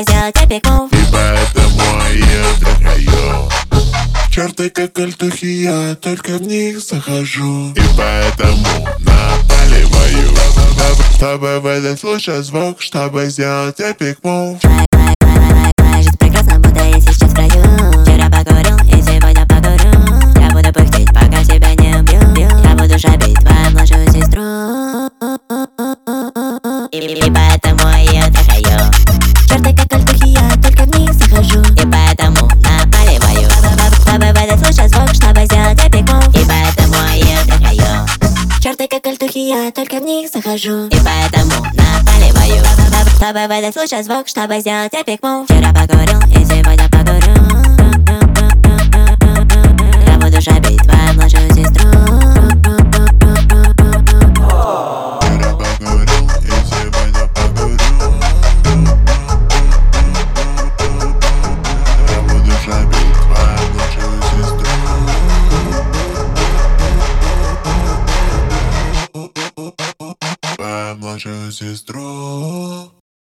чтобы сделать эпик мув. И поэтому я трахаю. Черты как альтухи, я только в них захожу. И поэтому напаливаю. Чтобы выдать лучший звук, чтобы сделать эпик мув. Жизнь прекрасна, будто я сейчас в краю. Вчера покурил и сегодня покурю. Я буду пыхтеть, пока тебя не убью. Я буду шабить твою младшую сестру. И поэтому я трахаю. Черты как альтухи, я только в них захожу. И поэтому напаливаю. Чтобы выдать лучший звук, чтобы сделать эпик мув. И поэтому я трахаю. Черты как альтухи, я только в них захожу. И поэтому напаливаю. Чтобы выдать лучший звук, чтобы сделать эпик мув. Вчера покурил и сегодня покурю. Я буду шабить твою младшую сестру.